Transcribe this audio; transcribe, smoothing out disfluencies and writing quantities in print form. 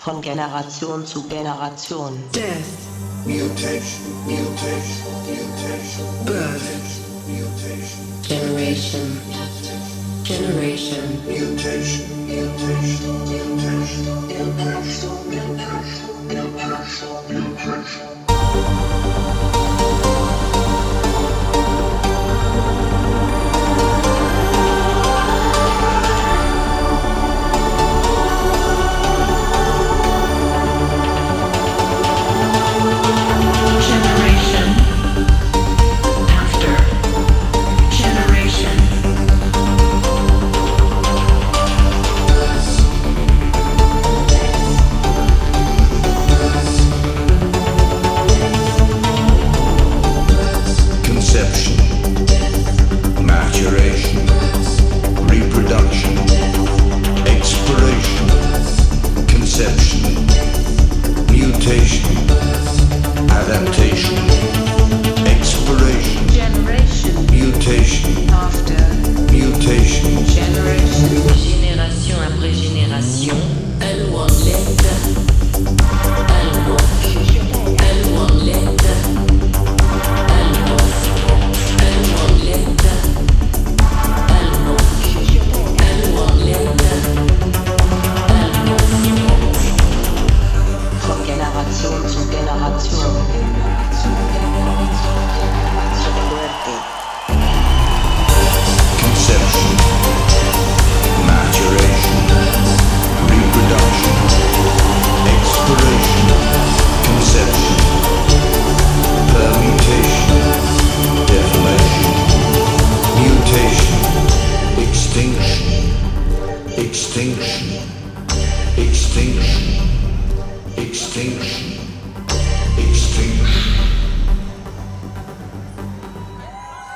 von Generation zu Generation. Death. Mutation, mutation, mutation. Birth. Mutation, Generation. Generation. mutation, mutation, mutation, mutation. Generation. After. Generation. Conception, maturation, reproduction, expiration, conception, mutation, adaptation, expiration, Generation. mutation, After. mutation, Generation. Génération après génération, algo lenta, algo lenta, algo lenta, Von Generation zu Generation. Muerte. conception, maturation, reproduction, expiration, conception, permutation, deformation, mutation, extinction, extinction, extinction, extinction.